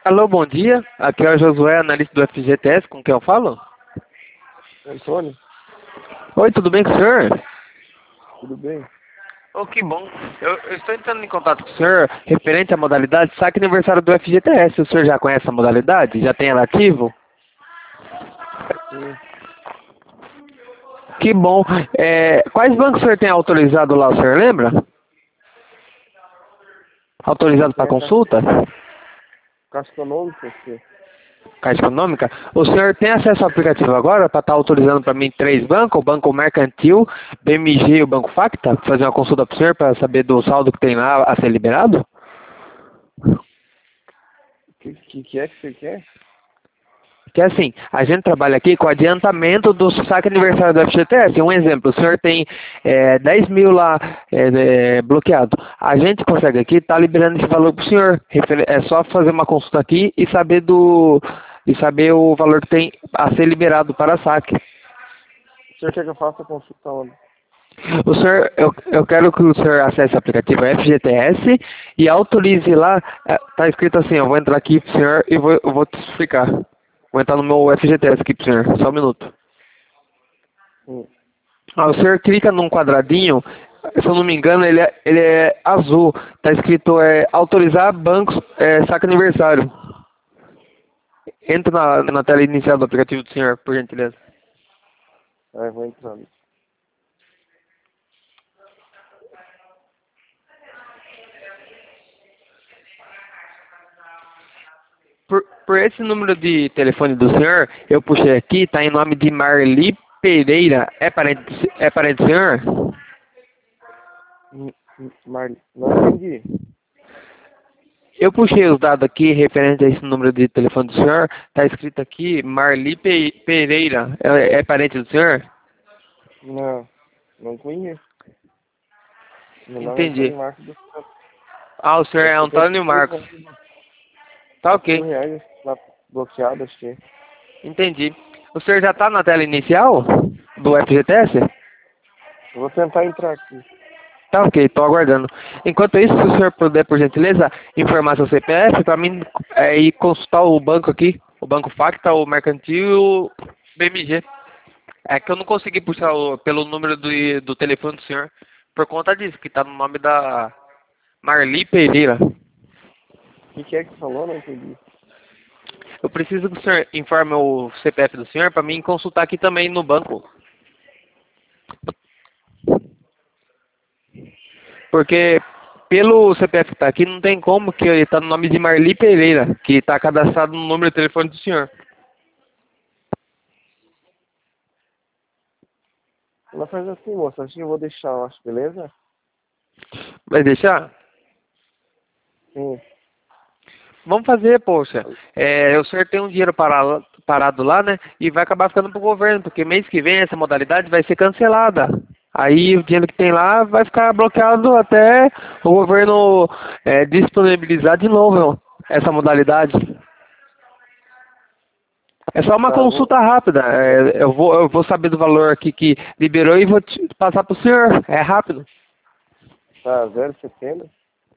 Alô, bom dia. Aqui é o Josué, analista do FGTS, com quem eu falo? Antônio, Oi, tudo bem com o senhor? tudo bem? Oh, que bom. Eu estou entrando em contato com o senhor referente à modalidade saque aniversário do FGTS. O senhor já conhece a modalidade? Já tem ela ativo? Sim. Que bom. Quais bancos o senhor tem autorizado lá, o senhor lembra? Autorizado para Tem a consulta? Caixa Econômica, que Caixa Econômica? O senhor tem acesso ao aplicativo agora para estar autorizando para mim três bancos? O Banco Mercantil, BMG e o Banco Facta? Fazer uma consulta para o senhor para saber do saldo que tem lá a ser liberado? que você quer? Que assim, a gente trabalha aqui com adiantamento do saque aniversário do FGTS. Um exemplo, o senhor tem 10 mil lá bloqueado. A gente consegue aqui estar liberando esse valor para o senhor. É só fazer uma consulta aqui e saber o valor que tem a ser liberado para saque. O senhor quer que eu faça a consulta onde? O senhor, eu quero que o senhor acesse o aplicativo FGTS e autorize lá, está escrito assim, eu vou entrar aqui para o senhor e eu vou te explicar. Vou entrar no meu FGTS aqui para o senhor, só um minuto. Hum. O senhor clica num quadradinho, se eu não me engano, ele é azul. Está escrito autorizar bancos saque aniversário. Entra na tela inicial do aplicativo do senhor, por gentileza. Aí vou entrando. Por esse número de telefone do senhor, eu puxei aqui, está em nome de Marli Pereira. É parente do senhor? Não entendi. Eu puxei os dados aqui referente a esse número de telefone do senhor. Está escrito aqui Marli Pereira. É parente do senhor? Não, não conheço. Meu nome é Entendi. Antônio Marcos dos Santos. O senhor É é Antônio Marcos. Tá 4 mil ok. reais lá bloqueado, acho que. Entendi. O senhor já está na tela inicial do FGTS? Eu vou tentar entrar aqui. Tá ok, estou aguardando. Enquanto isso, se o senhor puder, por gentileza, informar seu CPF para mim ir consultar o banco aqui, o Banco Facta, o Mercantil e o BMG. É que eu não consegui puxar pelo número do telefone do senhor, por conta disso, que está no nome da Marli Pereira. O que é que você falou? Não entendi. Eu preciso que o senhor informe o CPF do senhor para mim consultar aqui também no banco. Porque pelo CPF que está aqui, não tem como que ele está no nome de Marli Pereira, que está cadastrado no número de telefone do senhor. Ela faz assim, moça. Acho que eu vou deixar, eu acho, beleza? Vai deixar? Sim. Vamos fazer, poxa. O senhor tem um dinheiro parado lá, né? E vai acabar ficando para o governo, porque mês que vem essa modalidade vai ser cancelada. Aí o dinheiro que tem lá vai ficar bloqueado até o governo disponibilizar de novo essa modalidade. É só uma Tá, eu vou. consulta rápida. Eu vou saber do valor aqui que liberou e vou te passar para o senhor. É rápido. Tá, 070.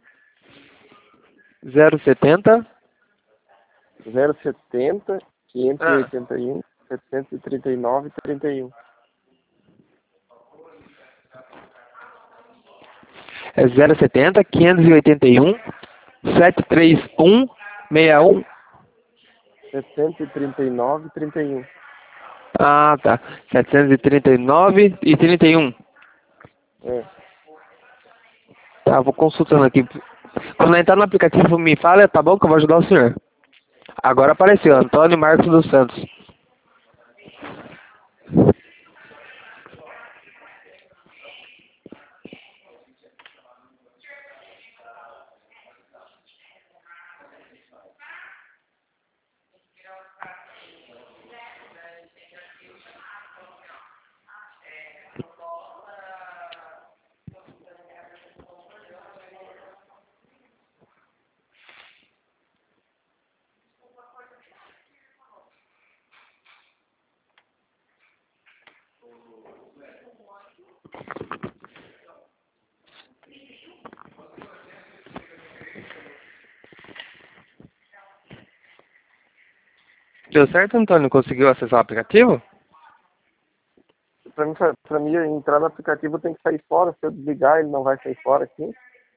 070. 070 Ah, 581 739 31. é 070 581 731 61. 739 31. Ah, tá. 739 e 31. É. Tá, vou consultando aqui. Quando entrar no aplicativo, me fala, tá bom que eu vou ajudar o senhor. Agora apareceu, Tá. Antônio Marcos dos Santos. Deu certo, Antônio? Conseguiu acessar o aplicativo? Pra mim entrar no aplicativo tem que sair fora. Se eu desligar, ele não vai sair fora aqui.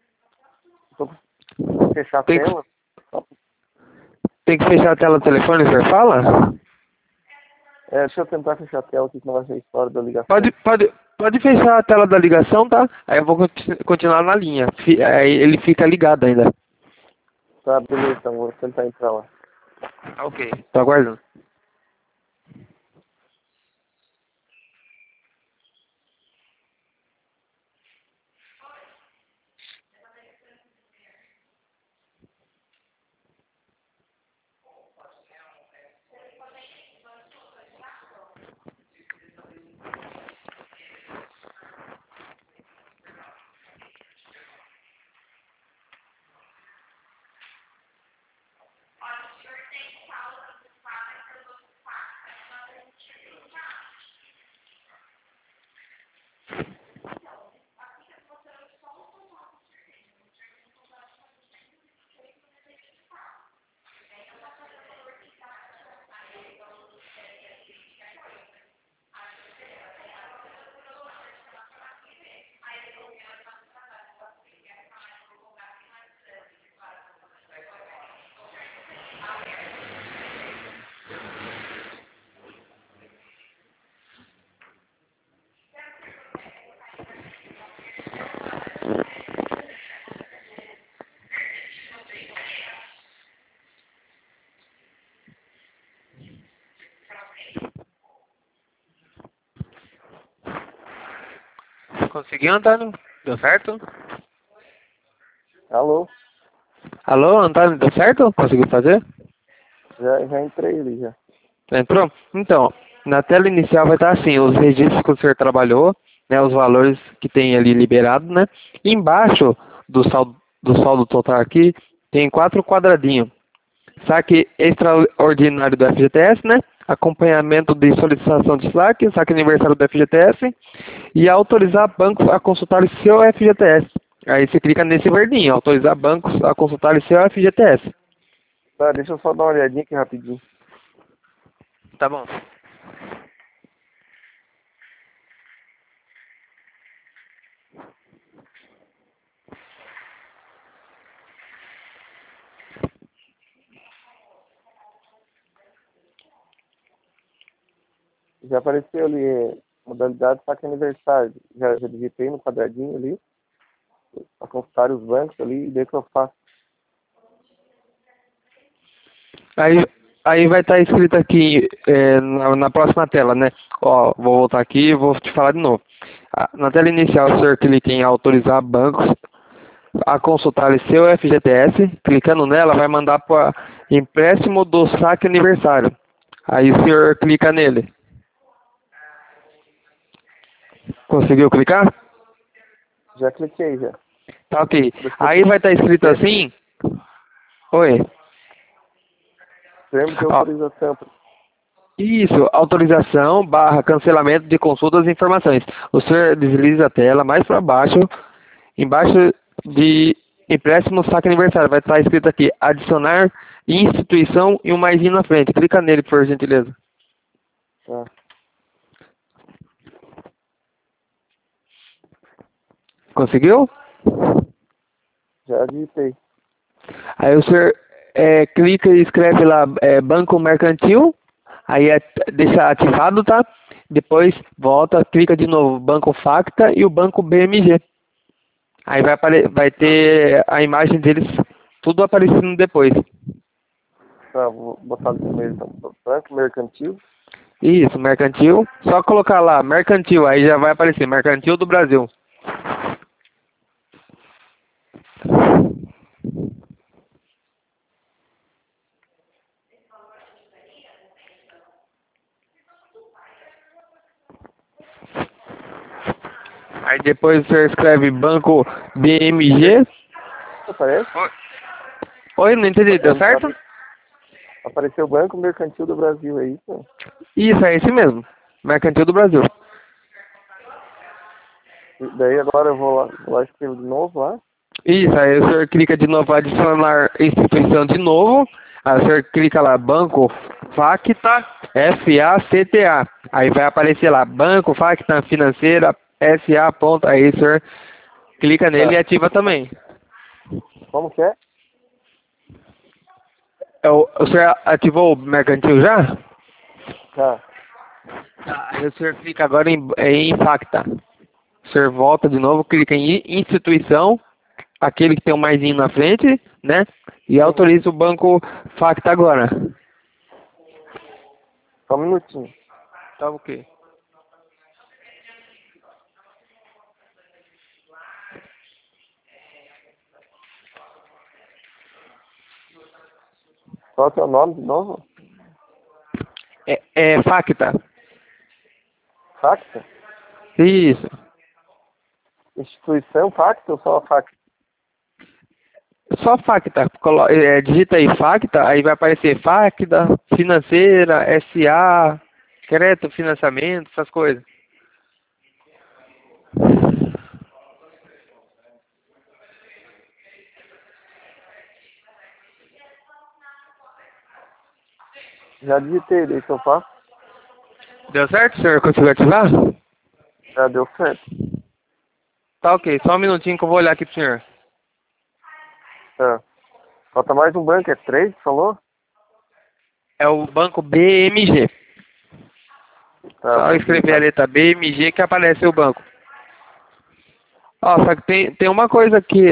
Vou fechar a Tem que, tela. tem que fechar a tela do telefone, o senhor fala? Deixa eu tentar fechar a tela aqui, que não vai sair fora da ligação. Pode fechar a tela da ligação, tá? Aí eu vou continuar na linha. Aí ele fica ligado ainda. Tá, beleza, então vou tentar entrar lá. Ok. Tô aguardando. Conseguiu, Antônio? Deu certo? Alô? Alô, Antônio, deu certo? Conseguiu fazer? Já entrei ali já. Entrou? Então, na tela inicial vai estar assim, os registros que o senhor trabalhou, né, os valores que tem ali liberado, né? E embaixo do saldo total aqui, tem 4 quadradinhos. Saque extraordinário do FGTS, né? Acompanhamento de solicitação de saque aniversário do FGTS e autorizar bancos a consultar seu FGTS. Aí você clica nesse verdinho, autorizar bancos a consultar seu FGTS. Tá, deixa eu só dar uma olhadinha aqui rapidinho. Tá bom. Já apareceu ali, modalidade saque aniversário. Já digitei no quadradinho ali, para consultar os bancos ali, e daí que eu faço. Aí vai estar escrito aqui na próxima tela, né? Ó, vou voltar aqui e vou te falar de novo. Na tela inicial, o senhor clica em autorizar bancos a consultar seu FGTS. Clicando nela, vai mandar para empréstimo do saque aniversário. Aí o senhor clica nele. Conseguiu clicar? Já cliquei já. Tá ok. Deixa Aí vai estar escrito eu assim. Oi. termo de Ó, autorização. isso, autorização barra cancelamento de consultas e informações. O senhor desliza a tela mais para baixo, embaixo de empréstimo saque aniversário. Vai estar escrito aqui, adicionar instituição e um maisinho na frente. Clica nele, por gentileza. Tá. Conseguiu? Já digitei. Aí o senhor clica e escreve lá Banco Mercantil, aí deixa ativado, tá? Depois volta, clica de novo Banco Facta e o Banco BMG. Aí vai ter a imagem deles tudo aparecendo depois. Tá, vou botar no primeiro então. Banco Mercantil. Isso, Mercantil. Só colocar lá Mercantil, aí já vai aparecer Mercantil do Brasil. Aí depois você escreve Banco BMG. Aparece? Oi, não entendi, deu certo? Apareceu o Banco Mercantil do Brasil, é isso? Isso, é esse mesmo. Mercantil do Brasil. E daí agora eu vou lá escrevo de novo lá. Isso, aí o senhor clica de novo, adicionar instituição de novo. Aí o senhor clica lá, Banco Facta FACTA. Aí vai aparecer lá, Banco Facta Financeira SA. Ponto. Aí o senhor clica nele e Tá. ativa também. Como que é? O senhor ativou o mercantil já? Tá. Tá, aí o senhor clica agora em Facta. O senhor volta de novo, clica em instituição, aquele que tem o maisinho na frente, né? E Sim. autoriza o banco Facta agora. Só um minutinho. Tá ok. Qual que é o nome de novo? É Facta. Facta? Isso. Instituição Facta ou só Facta? Só Facta. Digita aí Facta, aí vai aparecer Facta, financeira, SA, crédito, financiamento, essas coisas. Já digitei, daí que eu faço. Deu certo, senhor? Conseguiu ativar? Já deu certo. Tá ok, só um minutinho que eu vou olhar aqui pro senhor. Tá. Falta mais um banco, é 3, falou? É o banco BMG. Tá, Só vou escrever a digitar. letra BMG que aparece o banco. Ó, só que tem uma coisa aqui,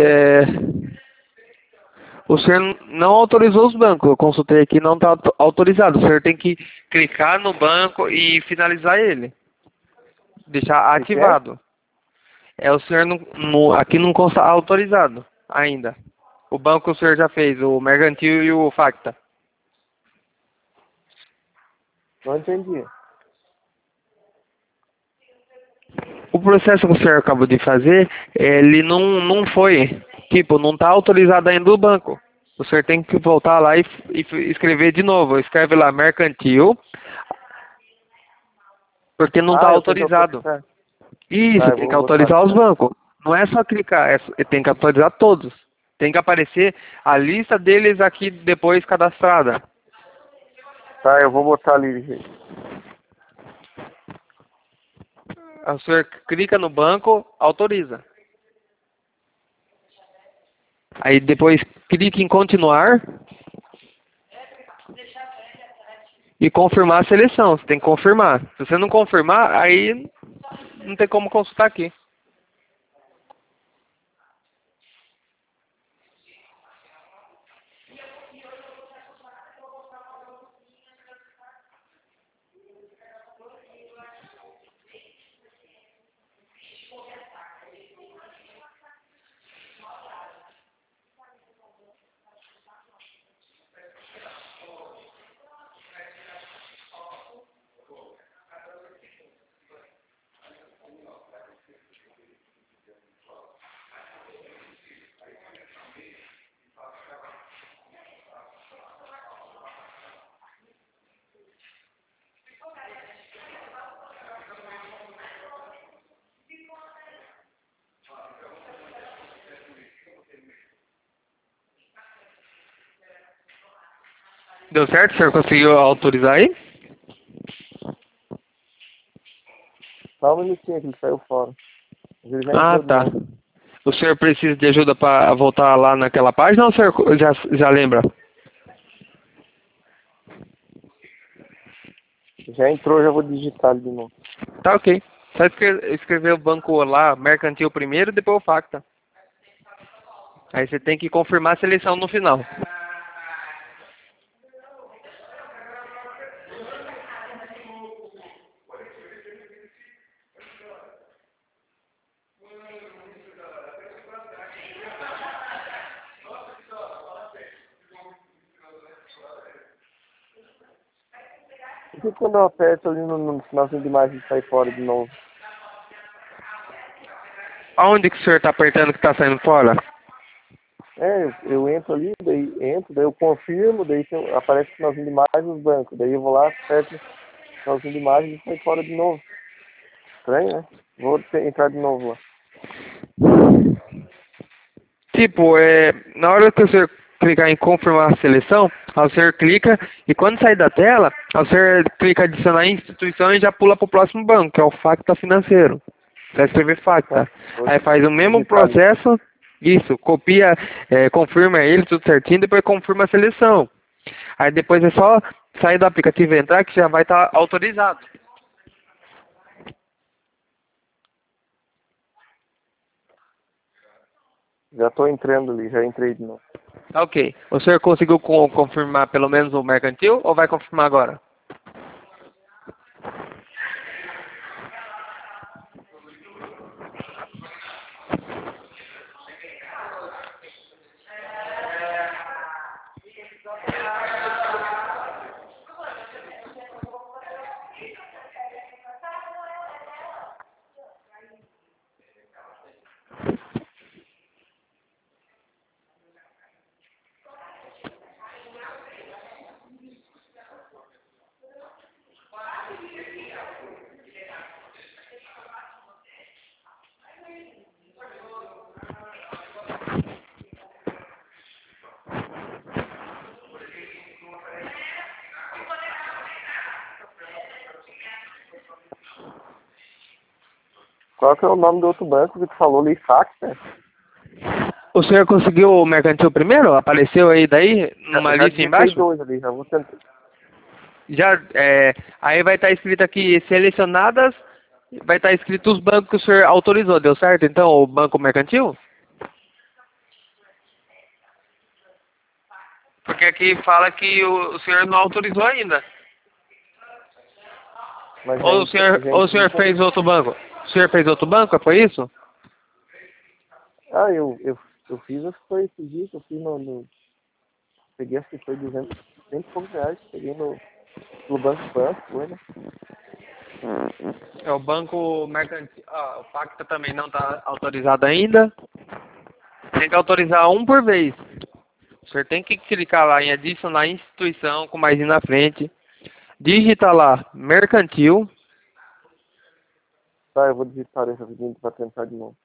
o senhor não autorizou os bancos. Eu consultei aqui, não está autorizado. O senhor tem que clicar no banco e finalizar ele. Deixar O que é? ativado. O senhor aqui não consta autorizado ainda. O banco o senhor já fez, o Mercantil e o Facta. Não entendi. O processo que o senhor acabou de fazer, ele não foi, tipo, não está autorizado ainda do banco. O senhor tem que voltar lá e escrever de novo. Escreve lá Mercantil, porque não está Ah, eu tenho que autorizado. autorizar. Tá, Isso, eu tem que vou botar. autorizar os bancos. Não é só clicar, tem que autorizar todos. Tem que aparecer a lista deles aqui depois cadastrada. Tá, eu vou botar ali, gente. O senhor clica no banco, autoriza. Aí depois clique em continuar e confirmar a seleção. Você tem que confirmar. Se você não confirmar, aí não tem como consultar aqui. Deu certo? O senhor conseguiu autorizar aí? Só um minutinho que ele saiu fora. Ele já Ah, entrou de tá. novo. O senhor precisa de ajuda para voltar lá naquela página ou o senhor já lembra? Já entrou, já vou digitar ali de novo. Tá ok. Só escrever o banco lá, Mercantil primeiro, depois o Facta. Aí você tem que confirmar a seleção no final. E que quando eu aperto ali no finalzinho de imagem sai fora de novo? Aonde que o senhor tá apertando que tá saindo fora? É, eu entro ali, daí eu confirmo, aparece o finalzinho de imagem os bancos. Daí eu vou lá, aperto o finalzinho de imagem e sai fora de novo. Estranho, né? Entrar de novo lá. Tipo, na hora que o senhor clicar em confirmar a seleção, aí o senhor clica e quando sair da tela, aí o senhor clica em adicionar instituição e já pula para o próximo banco, que é o Facta Financeiro. Você vai escrever Facta. Aí faz o mesmo processo, isso, copia, confirma ele tudo certinho, depois confirma a seleção. Aí depois é só sair do aplicativo e entrar que já vai estar autorizado. Já estou entrando ali, já entrei de novo. Ok. O senhor conseguiu confirmar pelo menos o mercantil ou vai confirmar agora? Qual que é o nome do outro banco que tu falou ali, Facta? O senhor conseguiu o mercantil primeiro? Apareceu aí daí, numa Já lista embaixo? dois ali, já vou tentar. Já, aí vai estar escrito aqui, selecionadas, vai estar escrito os bancos que o senhor autorizou, deu certo? Então, o banco mercantil? Porque aqui fala que o senhor não autorizou ainda. Mas Ou o senhor fez outro banco? O senhor fez outro banco, foi isso? Ah, eu fiz, acho que foi esse dia que eu fiz peguei, acho que foi 200 e poucos reais, peguei no Banco Pan, foi, né? É o banco mercantil. Ah, o Pacta também não está autorizado ainda. Tem que autorizar um por vez. O senhor tem que clicar lá em adicionar instituição com mais na frente. Digita lá mercantil. Tá, eu vou digitar esse vídeo para tentar de novo.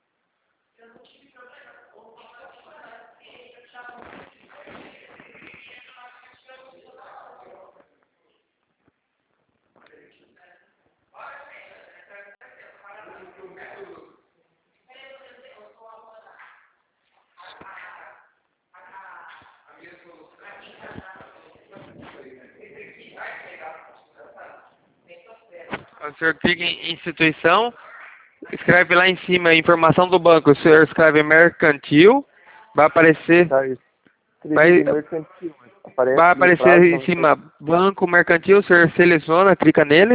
O senhor clica em instituição. Escreve lá em cima a informação do banco. O senhor escreve mercantil. Vai aparecer. Tá, escrevi mercantil. Vai aparecer em cima banco mercantil. O senhor seleciona, clica nele.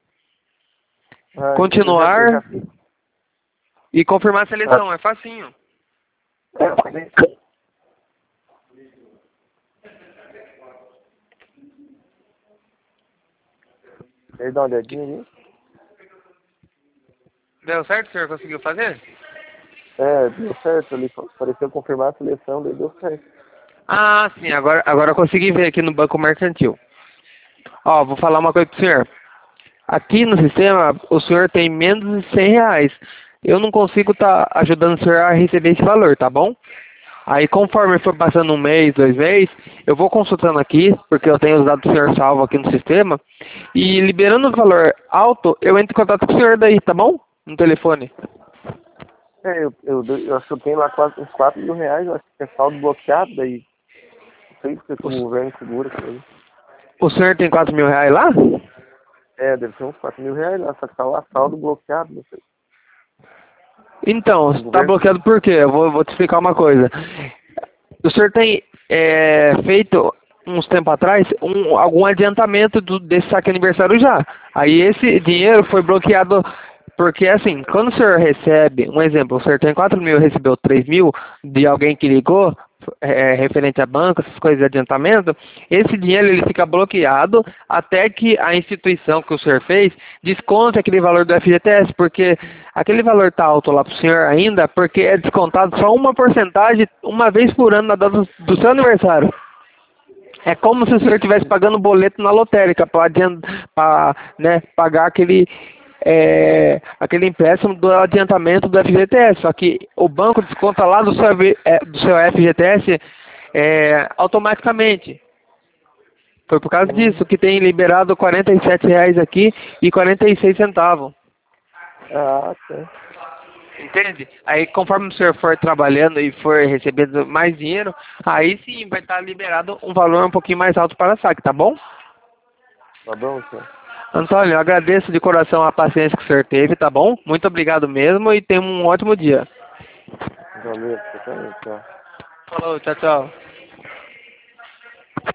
Continuar. E confirmar a seleção. É facinho. Aí dá uma olhadinha ali. Deu certo? O senhor conseguiu fazer? É, deu certo ali. Apareceu confirmar a seleção, daí deu certo. Ah, sim. Agora eu consegui ver aqui no banco mercantil. Ó, vou falar uma coisa pro senhor. Aqui no sistema, o senhor tem menos de 100 reais. Eu não consigo estar ajudando o senhor a receber esse valor, tá bom? Aí, conforme for passando um mês, 2 meses, eu vou consultando aqui, porque eu tenho os dados do senhor salvo aqui no sistema, e liberando o valor alto, eu entro em contato com o senhor daí, tá bom? No telefone. É, eu acho que eu tenho lá uns 4 mil reais, eu acho que é saldo bloqueado, daí não sei porque o governo segura isso aí. O senhor tem 4 mil reais lá? É, deve ser uns 4 mil reais lá, só que tá lá saldo bloqueado, não sei. Então, está bloqueado por quê? Eu vou te explicar uma coisa. O senhor tem feito, uns tempos atrás, algum adiantamento desse saque aniversário já. Aí esse dinheiro foi bloqueado, porque assim, quando o senhor recebe, um exemplo, o senhor tem 4 mil, recebeu 3 mil de alguém que ligou, referente a banco, essas coisas de adiantamento, esse dinheiro ele fica bloqueado até que a instituição que o senhor fez desconte aquele valor do FGTS, porque aquele valor está alto lá para o senhor ainda, porque é descontado só uma porcentagem uma vez por ano na data do seu aniversário. É como se o senhor estivesse pagando boleto na lotérica para né, pagar aquele empréstimo do adiantamento do FGTS, só que o banco desconta lá do seu FGTS automaticamente. Foi por causa disso que tem liberado R$ 47 aqui e 46 centavos. Ah, tá. Entende? Aí conforme o senhor for trabalhando e for recebendo mais dinheiro, aí sim vai estar liberado um valor um pouquinho mais alto para saque, tá bom? Tá bom, senhor. Antônio, eu agradeço de coração a paciência que o senhor teve, tá bom? Muito obrigado mesmo e tenha um ótimo dia. Valeu, você também, tchau. Falou, tchau, tchau.